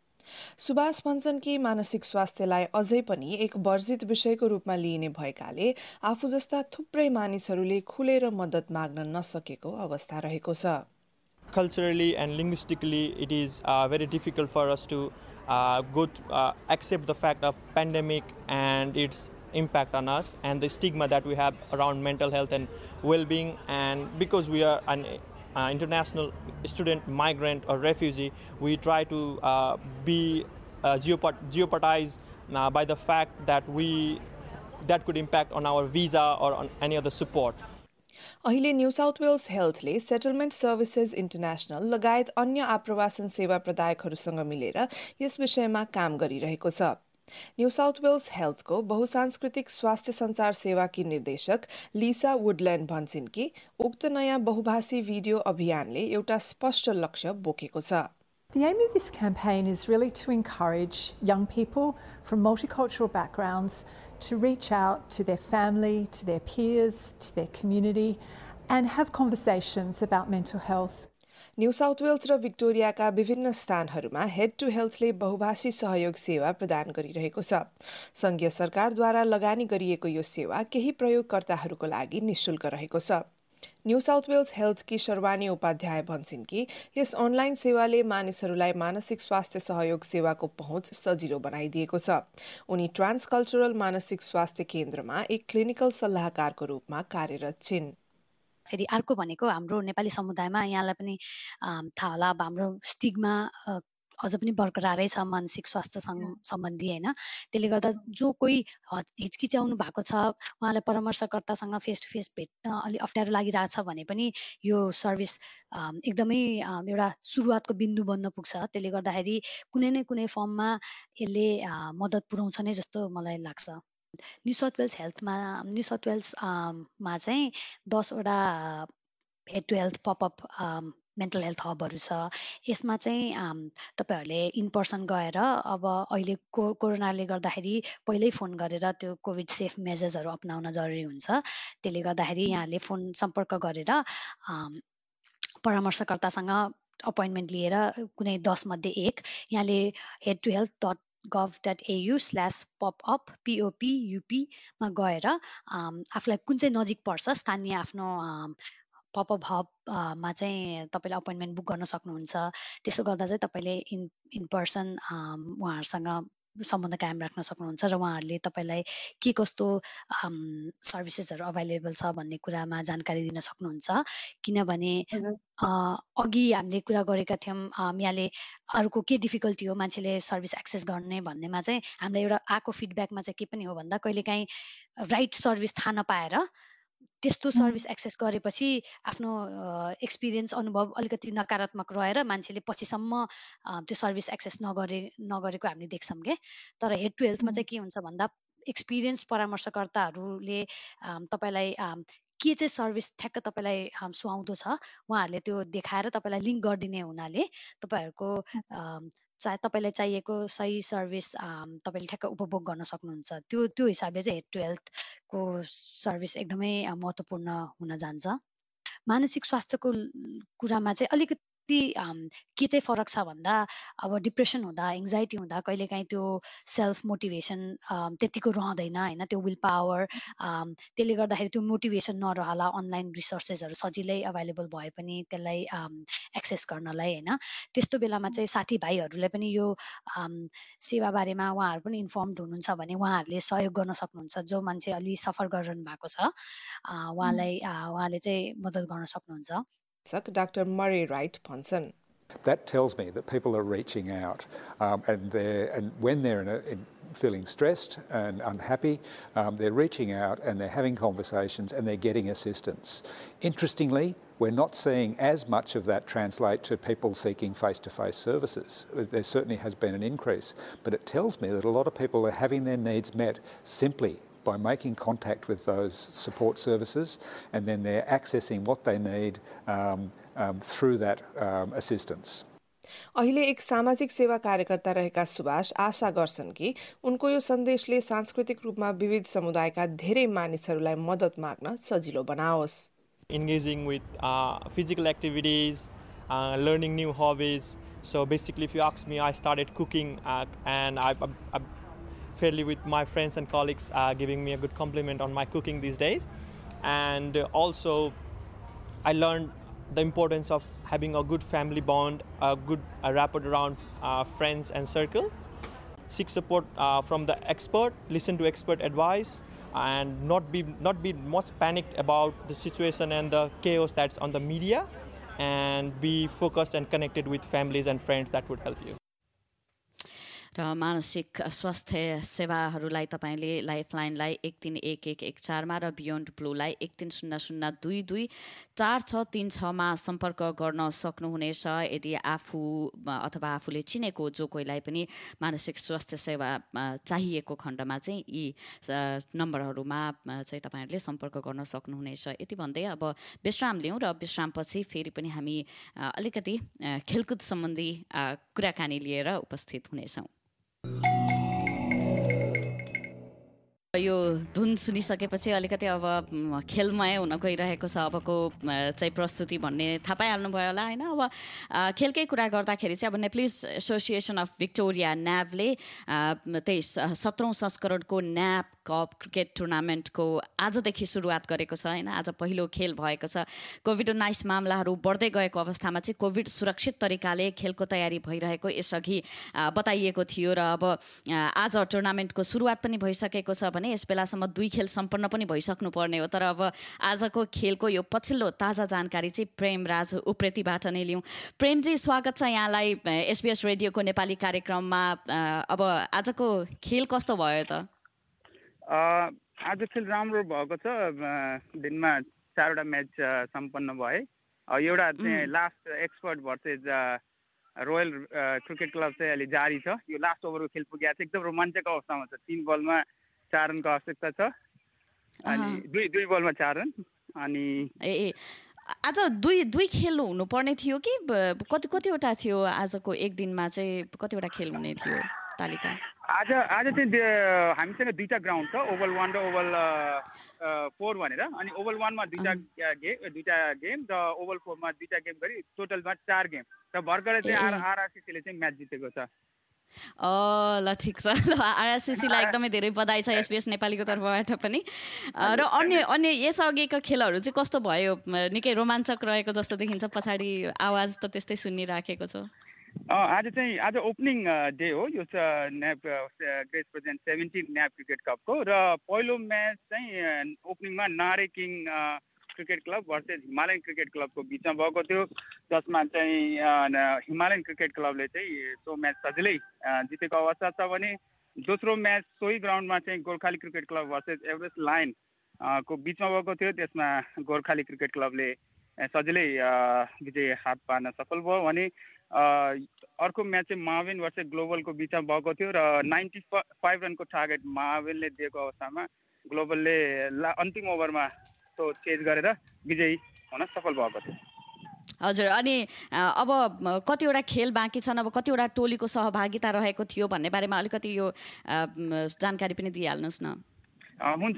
Subhash भन्छन् कि मानसिक स्वास्थ्यलाई अझै पनि एक वर्जित विषयको रूपमा लिइने भएकाले आफू जस्ता थुप्रै मानिसहरूले खुलेर मद्दत माग्न नसकेको अवस्था रहेको छ। Culturally and linguistically, it is uh, very difficult for us to uh, go th- uh, accept the fact of pandemic and its impact on us and the stigma that we have around mental health and well-being. And because we are an uh, international student, migrant or refugee, we try to uh, be uh, geopard- jeopardized uh, by the fact that we that could impact on our visa or on any other support. अहिले New South Wales हेल्थले settlement services international लगायत अन्य आप्रवासन सेवा प्रदायकहरूसँग मिलेर यस विषयमा काम गरिरहेको छ। न्यू साउथ वेल्स हेल्थको बहुसांस्कृतिक स्वास्थ्य सञ्चार सेवाकी निर्देशक लिसा वुडल्यान्ड भन्छन् कि उक्त नयाँ बहुभाषी भिडियो अभियानले एउटा स्पष्ट लक्ष्य बोकेको छ। The aim of this campaign is really to encourage young people from multicultural backgrounds to reach out to their family, to their peers, to their community and have conversations about mental health. New South Wales र भिक्टोरियाका विभिन्न स्थानहरूमा head to हेल्थले बहुभाषी सहयोग सेवा प्रदान गरिरहेको छ। संघीय सरकारद्वारा लगानी गरिएको यो सेवा केही प्रयोगकर्ताहरूको लागि निशुल्क रहेको छ। न्यू साउथ वेल्स हेल्थकी शर्वानी उपाध्याय भन्छन् कि यस अनलाइन सेवाले मानिसहरूलाई मानसिक स्वास्थ्य सहयोग सेवाको पहुँच सजिलो बनाइदिएको छ। उनी ट्रान्सकल्चरल मानसिक स्वास्थ्य केन्द्रमा एक क्लिनिकल सल्लाहकारको रूपमा कार्यरत छिन्। फेरि अर्को भनेको हाम्रो नेपाली समुदायमा यहाँलाई पनि थाहा होला अब हाम्रो स्टिग्मा अझ पनि बरकरारै छ मानसिक स्वास्थ्य सम्बन्धी हैन। त्यसले गर्दा जो कोही हिचकिचाउनु भएको छ उहाँलाई परामर्शकर्तासँग फेस टु फेस भेट्न अलि अप्ठ्यारो लागिरहेछ भने पनि यो सर्भिस एकदमै एउटा सुरुवातको बिन्दु बन्न पुग्छ। त्यसले गर्दाखेरि कुनै न कुनै फर्ममा यसले मद्दत पुर्याउँछ नै जस्तो मलाई लाग्छ। न्यू साउथ वेल्स हेल्थमा न्यू साउथ वेल्स मा चाहिँ दसवटा head to health pop up mental health हबहरू छ। यसमा चाहिँ तपाईँहरूले इन पर्सन गएर अब अहिले को कोरोनाले गर्दाखेरि पहिल्यै फोन गरेर त्यो कोभिड सेफ मेजर्सहरू अपनाउन जरुरी हुन्छ। त्यसले गर्दाखेरि यहाँले फोन सम्पर्क गरेर परामर्शकर्तासँग अपोइन्टमेन्ट लिएर कुनै दस मध्ये एक यहाँले head to health dot gov dot AU slash pop up पिओपियुपीमा गएर आफूलाई कुन चाहिँ नजिक पर्छ स्थानीय आफ्नो पपअप हबमा चाहिँ तपाईँले अपोइन्टमेन्ट बुक गर्न सक्नुहुन्छ। त्यसो गर्दा चाहिँ तपाईँले इन इन पर्सन उहाँहरूसँग सम्बन्ध कायम राख्न सक्नुहुन्छ र उहाँहरूले तपाईँलाई के कस्तो सर्भिसेसहरू अभाइलेबल छ भन्ने कुरामा जानकारी दिन सक्नुहुन्छ। किनभने अघि हामीले कुरा गरेका थियौँ यहाँले अरूको के डिफिकल्टी हो मान्छेले सर्भिस एक्सेस गर्ने भन्नेमा चाहिँ हामीलाई एउटा आएको फिडब्याकमा चाहिँ के पनि हो भन्दा कहिलेकाहीँ राइट सर्भिस थाहा नपाएर त्यस्तो सर्भिस एक्सेस गरेपछि आफ्नो एक्सपिरियन्स अनुभव अलिकति नकारात्मक रहेर मान्छेले पछिसम्म त्यो सर्भिस एक्सेस नगरे नगरेको हामीले देख्छौँ के। तर हेड टु हेल्थमा चाहिँ के हुन्छ भन्दा एक्सपिरियन्स परामर्शकर्ताहरूले तपाईँलाई के चाहिँ सर्भिस ठ्याक्क तपाईँलाई सुहाउँदो छ उहाँहरूले त्यो देखाएर तपाईँलाई लिङ्क गरिदिने हुनाले तपाईँहरूको चाहे तपाईँलाई चाहिएको सही सर्भिस तपाईँले ठ्याक्क उपभोग गर्न सक्नुहुन्छ। त्यो त्यो हिसाबले चाहिँ हेड टु हेल्थको सर्भिस एकदमै महत्त्वपूर्ण हुन जान्छ। मानसिक स्वास्थ्यको कुरामा चाहिँ अलिकति के चाहिँ फरक छ भन्दा अब डिप्रेसन हुँदा एङ्जाइटी हुँदा कहिलेकाहीँ त्यो सेल्फ मोटिभेसन त्यतिको रहँदैन होइन, त्यो विल पावर त्यसले गर्दाखेरि त्यो मोटिभेसन नरहला। अनलाइन रिसोर्सेसहरू सजिलै अभाइलेबल भए पनि त्यसलाई एक्सेस गर्नलाई होइन, त्यस्तो बेलामा चाहिँ साथीभाइहरूलाई पनि यो सेवा बारेमा उहाँहरू पनि इन्फर्मड हुनुहुन्छ भने उहाँहरूले सहयोग गर्न सक्नुहुन्छ। जो मान्छे अलि सफर गरिरहनु भएको छ उहाँलाई उहाँले चाहिँ मद्दत गर्न सक्नुहुन्छ। Doctor Murray Wright भन्छन् That tells me that people are reaching out um, and they're and when they're in, a, in feeling stressed and unhappy, um, they're reaching out and they're having conversations and they're getting assistance. Interestingly, we're not seeing as much of that translate to people seeking face-to-face services. There certainly has been an increase, but it tells me that a lot of people are having their needs met simply by making contact with those support services, and then they're accessing what they need um, um, through that um, assistance. अहिले एक सामाजिक सेवा कार्यकर्ता रहेका सुभाष आशा गर्छन् कि उनको यो सन्देशले सांस्कृतिक रूपमा विविध समुदायका धेरै मानिसहरूलाई मद्दत माग्न सजिलो बनाओस्। Engaging with uh, physical activities, uh, learning new hobbies. So basically, if you ask me, I started cooking uh, and I, I, I fairly with my friends and colleagues uh, giving me a good compliment on my cooking these days. And also, I learned the importance of having a good family bond, a good uh, rapport around uh, friends and circle. Seek support uh, from the expert, listen to expert advice, and not be not be much panicked about the situation and the chaos that's on the media, and be focused and connected with families and friends. That would help you. र मानसिक स्वास्थ्य सेवाहरूलाई तपाईँले लाइफलाइनलाई एक तिन एक एक एक चारमा र बियोन्ड ब्लूलाई एक तिन शून्य शून्य दुई दुई चार छ तिन छमा सम्पर्क गर्न सक्नुहुनेछ। यदि आफू अथवा आफूले चिनेको जो कोहीलाई पनि मानसिक स्वास्थ्य सेवा चाहिएको खण्डमा चाहिँ यी नम्बरहरूमा चाहिँ तपाईँहरूले सम्पर्क गर्न सक्नुहुनेछ। यति भन्दै अब विश्राम लिउँ र विश्रामपछि फेरि पनि हामी अलिकति खेलकुद सम्बन्धी कुराकानी लिएर उपस्थित हुनेछौँ। यो धुन सुनिसकेपछि अलिकति अब खेलमय हुन गइरहेको छ अबको चाहिँ प्रस्तुति भन्ने थाहा पाइहाल्नु भयो होला होइन। अब खेलकै कुरा गर्दाखेरि चाहिँ अब नेप्लिज एसोसिएसन अफ भिक्टोरिया न्याभले तेइस सत्रौँ संस्करणको न्याप कप क्रिकेट टुर्नामेन्टको आजदेखि सुरुवात गरेको छ होइन। आज पहिलो खेल भएको छ। कोभिड उन्नाइस मामलाहरू बढ्दै गएको अवस्थामा चाहिँ कोभिड सुरक्षित तरिकाले खेलको तयारी भइरहेको यसअघि बताइएको थियो र अब आज टुर्नामेन्टको सुरुवात पनि भइसकेको छ भने यस बेलासम्म दुई खेल सम्पन्न पनि भइसक्नु पर्ने हो। तर अब आजको खेलको यो पछिल्लो ताजा जानकारी चाहिँ प्रेमराज उप्रेतीबाट नै लिउँ। प्रेमजी स्वागत छ यहाँलाई एसबीएस रेडियोको नेपाली कार्यक्रममा। अब आजको खेल कस्तो भयो त? आज खेल राम्रो भएको छ। दिनमा चारवटा म्याच सम्पन्न भए। एउटा चाहिँ last expert versus Royal cricket club चाहिँ अहिले जारी छ। यो लास्ट ओभरको खेल पुगेको छ। एकदम रोमाञ्चक अवस्थामा छ। तीन बलमा चार रनको आवश्यकता छ अनि दुई दुई बलमा चार रन अनि ए आज दुई दुई खेल हुनुपर्ने थियो कि कति कतिवटा थियो आजको एक दिनमा चाहिँ कतिवटा खेल हुने थियो तालिका? आज आज चाहिँ हामीसँग दुईटा ग्राउन्ड छ, ओभल वान र ओभल फोर भनेर। अनि ओभल वानमा दुईटा गेम दुईटा गेम र ओभल फोरमा दुईटा गेम गरी टोटलमा चार गेम र भर्खरै चाहिँ आर आरआरसीसीले चाहिँ म्याच जितेको छ। ल ठिक छ ल आरएससीलाई एकदमै धेरै बधाई छ एसपीएस नेपालीको तर्फबाट पनि र अन्य अन्य यसअघिको खेलहरू चाहिँ कस्तो भयो निकै रोमाञ्चक रहेको जस्तो देखिन्छ पछाडि आवाज त त्यस्तै सुनिराखेको छ आज चाहिँ आज ओपनिङ डे हो यो NAV grace present seventeen NAV cricket कपको र पहिलो म्याच चाहिँ ओपनिङमा Narre king cricket club versus Himalayan cricket क्लबको बिचमा भएको थियो जसमा चाहिँ हिमालयन क्रिकेट क्लबले चाहिँ सो म्याच सजिलै जितेको अवस्था छ भने दोस्रो म्याच सोही ग्राउन्डमा चाहिँ Gorkhali cricket club versus Everest lion को बिचमा भएको थियो त्यसमा गोर्खाली क्रिकेट क्लबले सजिलै विजय हात पार्न सफल भयो भने अर्को म्याच चाहिँ महावेन भर्सेस ग्लोबलको बिचमा भएको थियो र नाइन्टी फाइभ रनको टार्गेट महावेनले दिएको अवस्थामा ग्लोबलले अन्तिम ओभरमा तो चेज गरेर विजयी हुन सफल भएको थियो हजुर अनि अब कतिवटा खेल बाँकी छन् अब कतिवटा टोलीको सहभागिता रहेको थियो भन्ने बारेमा अलिकति यो जानकारी पनि दिइहाल्नुहोस् न हुन्छ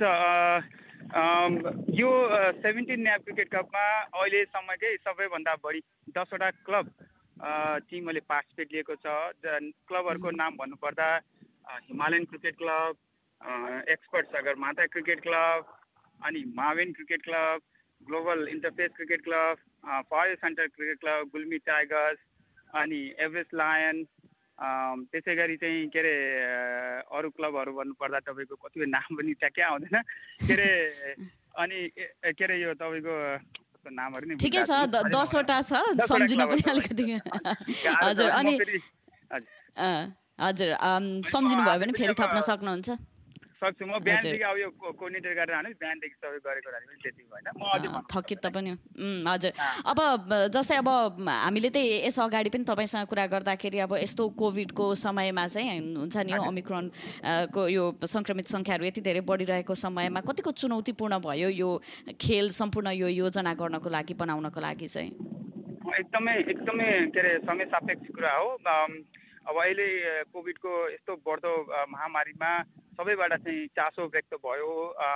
यो सेभेन्टिन न्याप क्रिकेट कपमा अहिलेसम्मकै सबैभन्दा बढी दसवटा क्लब टिमहरूले पार्टिसिपेट लिएको छ क्लबहरूको नाम भन्नुपर्दा Himalayan cricket club expert Sagarmatha cricket club अनि महावेन cricket club global interface cricket club forest centre cricket club Gulmi tigers अनि एभरेस्ट लायन त्यसै गरी चाहिँ के अरे अरू क्लबहरू भन्नुपर्दा तपाईँको कतिपय नाम पनि ट्याक्कै आउँदैन के अरे अनि के अरे यो तपाईँको नामहरू नि ठिकै छ दसवटा छ सम्झिन पनि अलिकति हजुर अनि हजुर सम्झिनु भयो भने फेरि थप्न सक्नुहुन्छ सक्छु म बिहानदेखि अब यो कोर्डिनेटर गरेर हाल्नु बिहानदेखि सबै गरेको पनि त्यति भएन म अझै थकित त पनि हजुर अब जस्तै अब हामीले चाहिँ यस अगाडि पनि तपाईँसँग कुरा गर्दाखेरि अब यस्तो कोभिडको समयमा चाहिँ हुन्छ नि यो ओमिक्रोन को यो सङ्क्रमित सङ्ख्याहरू यति धेरै बढिरहेको समयमा कतिको चुनौतीपूर्ण भयो यो खेल सम्पूर्ण यो योजना गर्नको लागि बनाउनको लागि चाहिँ एकदमै एकदमै के अरे समय सापेक्ष कुरा हो अब अहिले कोभिडको यस्तो बढ्दो महामारीमा सबैबाट चाहिँ चासो व्यक्त भयो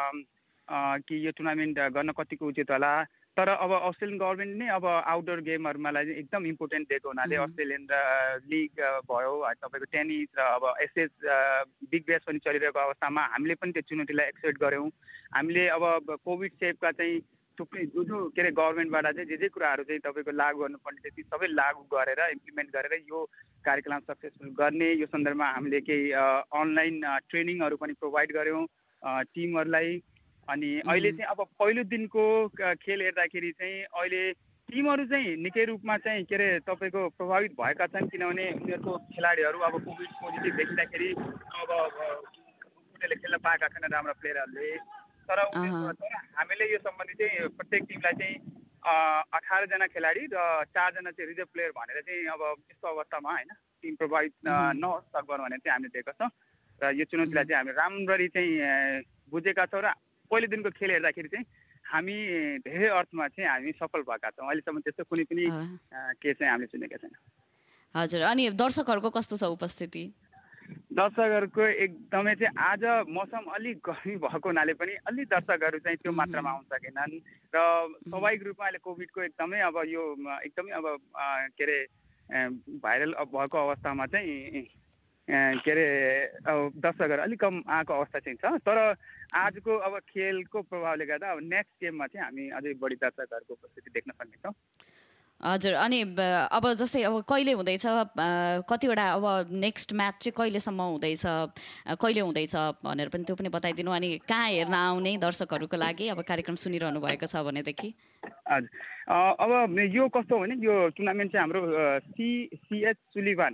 कि यो टुर्नामेन्ट गर्न कतिको उचित होला तर अब अस्ट्रेलियन गभर्मेन्ट नै अब आउटडोर गेमहरूमा एकदम इम्पोर्टेन्ट दिएको हुनाले अस्ट्रेलियन लिग भयो तपाईँको टेनिस र अब एसएस बिग ब्यास पनि चलिरहेको अवस्थामा हामीले पनि त्यो चुनौतीलाई एक्सेप्ट गऱ्यौँ हामीले अब कोभिड सेफका चाहिँ थुप्रै जो जो के अरे गभर्मेन्टबाट चाहिँ जे जे कुराहरू चाहिँ तपाईँको लागू गर्नुपर्ने त्यति सबै लागू गरेर इम्प्लिमेन्ट गरेर यो कार्यक्रम सक्सेसफुल गर्ने यो सन्दर्भमा हामीले केही अनलाइन ट्रेनिङहरू पनि प्रोभाइड गऱ्यौँ टिमहरूलाई अनि अहिले चाहिँ अब पहिलो दिनको खेल हेर्दाखेरि चाहिँ अहिले टिमहरू चाहिँ निकै रूपमा चाहिँ के अरे तपाईँको प्रभावित भएका छन् किनभने उनीहरूको खेलाडीहरू अब कोभिड पोजिटिभ देखिँदाखेरि अब उनीहरूले खेल्न पाएका छैन राम्रो प्लेयरहरूले तर हामीले यो सम्बन्धी चाहिँ प्रत्येक टिमलाई चाहिँ अठारजना खेलाडी र चारजना चाहिँ रिजर्भ प्लेयर भनेर चाहिँ अब यस्तो अवस्थामा होइन टिम प्रभावित नहोस् सकभर भनेर चाहिँ हामीले दिएको छौँ र यो चुनौतीलाई चाहिँ हामी राम्ररी चाहिँ बुझेका छौँ र पहिलो दिनको खेल हेर्दाखेरि चाहिँ हामी धेरै अर्थमा चाहिँ हामी सफल भएका छौँ अहिलेसम्म त्यस्तो कुनै पनि केस चाहिँ हामीले सुनेका छैनौँ हजुर अनि दर्शकहरूको कस्तो छ उपस्थिति दर्शकहरूको एकदमै चाहिँ आज मौसम अलिक गर्मी भएको हुनाले पनि अलि दर्शकहरू चाहिँ त्यो मात्रामा आउन सकेनन् र स्वाभाविक रूपमा अहिले कोभिडको एकदमै अब यो एकदमै अब के अरे भाइरल भएको अवस्थामा चाहिँ के अरे अब दर्शकहरू अलिक कम आएको अवस्था चाहिँ छ तर आजको अब खेलको प्रभावले गर्दा अब नेक्स्ट गेममा चाहिँ हामी अझै बढी दर्शकहरूको उपस्थिति देख्न सक्नेछौँ हजुर अनि अब जस्तै अब कहिले हुँदैछ कतिवटा अब नेक्स्ट म्याच चाहिँ कहिलेसम्म हुँदैछ कहिले हुँदैछ भनेर पनि त्यो पनि बताइदिनु अनि कहाँ हेर्न आउने दर्शकहरूको लागि अब कार्यक्रम सुनिरहनु भएको छ भनेदेखि हजुर अब यो कस्तो हो भने यो टुर्नामेन्ट चाहिँ हाम्रो सी सिएच सुलिभान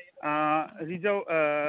रिजर्भ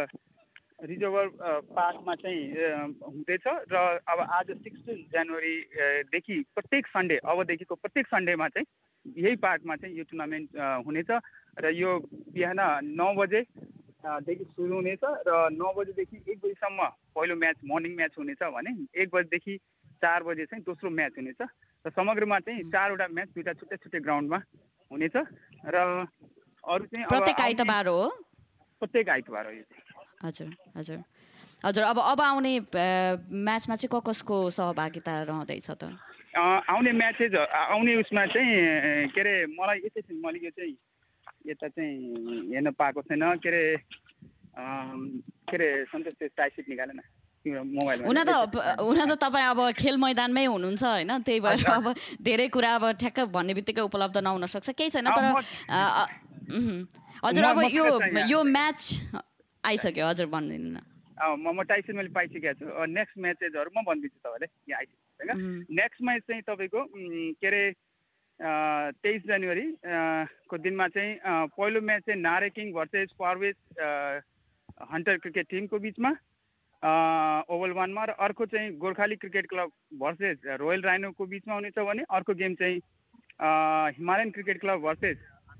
रिजर्भर पार्कमा चाहिँ हुँदैछ र अब आज सिक्सटिन जनवरीदेखि प्रत्येक सन्डे अबदेखिको प्रत्येक सन्डेमा चाहिँ यही पार्कमा चाहिँ यो टुर्नामेन्ट हुनेछ र यो बिहान नौ बजेदेखि सुरु हुनेछ र नौ बजेदेखि एक बजीसम्म पहिलो म्याच मर्निङ म्याच हुनेछ भने एक बजीदेखि चार बजे चाहिँ दोस्रो म्याच हुनेछ र समग्रमा चाहिँ चारवटा म्याच दुईवटा छुट्टै छुट्टै ग्राउन्डमा हुनेछ र अरू चाहिँ प्रत्येक आइतबार हो प्रत्येक आइतबार हो यो चाहिँ हजुर हजुर हजुर अब अब आउने म्याचमा चाहिँ क कसको सहभागिता रहँदैछ त आउने म्याचेज आउने उसमा चाहिँ के अरे मलाई यतै मैले यो चाहिँ यता चाहिँ हेर्न पाएको छैन के अरे के अरे सन्तोष त्यो टाइसिट निकाले न हुन त हुन त तपाईँ अब खेल मैदानमै हुनुहुन्छ होइन, त्यही भएर अब धेरै कुरा अब ठ्याक्क भन्ने बित्तिकै उपलब्ध नहुन सक्छ, केही छैन। तर हजुर अब यो यो म्याच आइसक्यो, हजुर भनिदिनु न। म म टाइसिट मैले पाइसकेको छु। नेक्स्ट म्याचेसहरू म भनिदिन्छु तपाईँलाई यहाँ आइसक्यो होइन। नेक्स्ट म्याच चाहिँ तपाईँको के अरे तेइस जनवरी को दिनमा चाहिँ पहिलो म्याच चाहिँ नारेकिङ भर्सेस परवेज हन्टर क्रिकेट टिमको बिचमा ओभल वानमा, र अर्को चाहिँ Gorkhali cricket club versus royal राइनोको बिचमा हुनेछ भने अर्को गेम चाहिँ Himalayan cricket club versus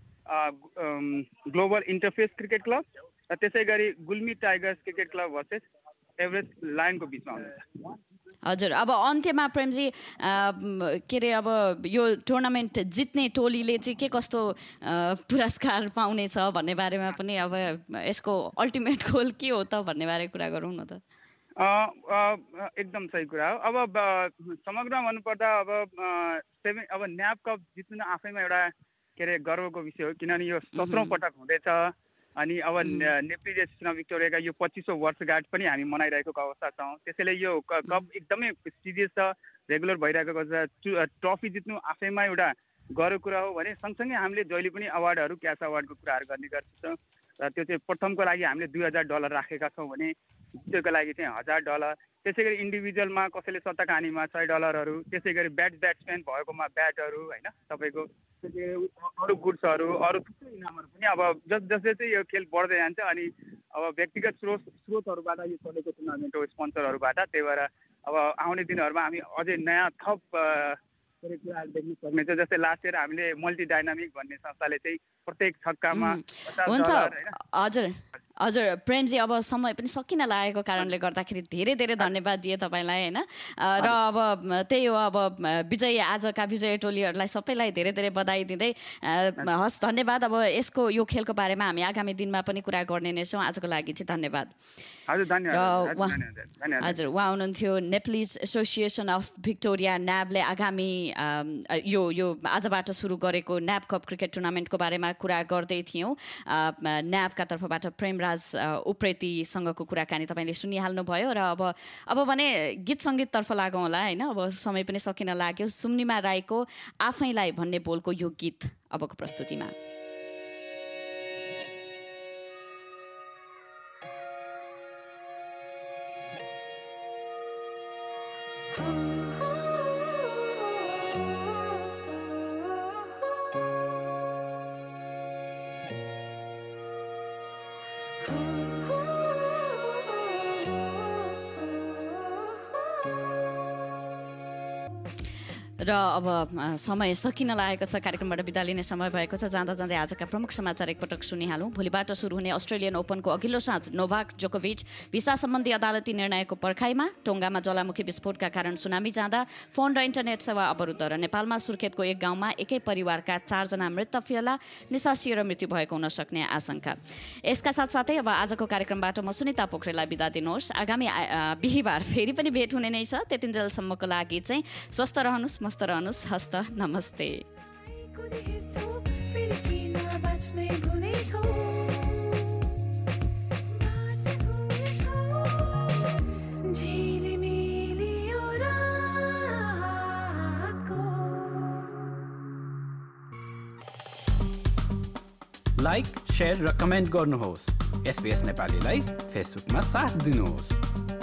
global interface cricket club, र त्यसै गरी Gulmi tigers cricket club versus Everest लायनको बिचमा हुनेछ। हजुर अब अन्त्यमा प्रेमजी के अरे अब यो टुर्नामेन्ट जित्ने टोलीले चाहिँ के कस्तो पुरस्कार पाउनेछ भन्ने बारेमा पनि अब यसको अल्टिमेट गोल के हो त भन्ने बारे कुरा गरौँ न त। एकदम सही कुरा हो। अब समग्रमा भन्नुपर्दा अब सेभेन अब न्याप कप जित्नु आफैमा एउटा के अरे गर्वको विषय हो, किनभने यो सत्रौँ पटक हुँदैछ। अनि अब नेप्ली एसोसिएसन अफ भिक्टोरियाका यो पच्चिसौँ वर्षगाँठ पनि हामी मनाइरहेको अवस्था छौँ, त्यसैले यो कप एकदमै प्रेस्टिजियस छ, रेगुलर भइरहेको छ। ट्रफी जित्नु आफैमा एउटा गर्व कुरा हो भने सँगसँगै हामीले जहिले पनि अवार्डहरू क्यास अवार्डको कुराहरू गर्ने गर्छौँ, र त्यो चाहिँ प्रथमको लागि हामीले दुई हजार डलर राखेका छौँ भने द्वितीयको लागि चाहिँ हजार डलर, त्यसै गरी इन्डिभिजुअलमा कसैले शतकानीमा सय डलरहरू, त्यसै गरी ब्याट ब्याट्सम्यान भएकोमा ब्याटहरू होइन तपाईँको अरू गुड्सहरू अरू थुप्रै इनामहरू पनि अब जस जसले चाहिँ यो खेल बढ्दै जान्छ। अनि अब व्यक्तिगत स्रोत स्रोतहरूबाट यो चलेको टुर्नामेन्ट हो, स्पोन्सरहरूबाट, त्यही भएर अब आउने दिनहरूमा हामी अझै नयाँ थप कुराहरू देख्न सक्नेछ। जस्तै लास्ट इयर हामीले मल्टी डाइनामिक भन्ने संस्थाले चाहिँ प्रत्येक छक्कामा हुन्छ। हजुर हजुर प्रेमजी अब समय पनि सकिन लागेको कारणले गर्दाखेरि धेरै धेरै धन्यवाद दिए तपाईँलाई होइन, र अब त्यही हो अब विजय आजका विजय टोलीहरूलाई सबैलाई धेरै धेरै बधाई दिँदै हस् धन्यवाद। अब यसको यो खेलको बारेमा हामी आगामी दिनमा पनि कुरा गर्ने नै छौँ। आजको लागि चाहिँ धन्यवाद। हजुर उहाँ हुनुहुन्थ्यो नेप्लिज एसोसिएसन अफ भिक्टोरिया न्याबले आगामी यो यो आजबाट सुरु गरेको न्याब कप क्रिकेट टुर्नामेन्टको बारेमा कुरा गर्दै थियौँ। न्याबका तर्फबाट प्रेमराज उप्रेतीसँगको कुराकानी तपाईँले सुनिहाल्नुभयो। र अब अब भने गीत सङ्गीततर्फ लागौँ होला होइन, अब समय पनि सकिन लाग्यो। सुम्निमा राईको आफैलाई भन्ने बोलको यो गीत अबको प्रस्तुतिमा। र अब समय सकिन लागेको छ, कार्यक्रमबाट बिदा लिने समय भएको छ। जाँदा जाँदै आजका प्रमुख समाचार एकपटक सुनिहालौँ। भोलिबाट सुरु हुने अस्ट्रेलियन ओपनको अघिल्लो साँझ नोभाक जोकोभिच भिसा सम्बन्धी अदालती निर्णयको पर्खाइमा। टोङ्गामा ज्वालामुखी विस्फोटका कारण सुनामी जाँदा फोन र इन्टरनेट सेवा अवरुद्ध, र नेपालमा सुर्खेतको एक गाउँमा एकै परिवारका चारजना मृत तफिएला, निसासिएर मृत्यु भएको हुन सक्ने आशंका। यसका साथसाथै अब आजको कार्यक्रमबाट म सुनिता पोखरेललाई बिदा दिनुहोस्। आगामी बिहिबार फेरि पनि भेट हुने नै छ। त्यतिन्जेलसम्मको लागि चाहिँ स्वस्थ रहनुहोस्, मस्त रहनुहोस्। हस्त नमस्ते। लाइक, शेयर र कमेन्ट गर्नुहोस्। एसबीएस नेपालीलाई फेसबुकमा साथ दिनुहोस्।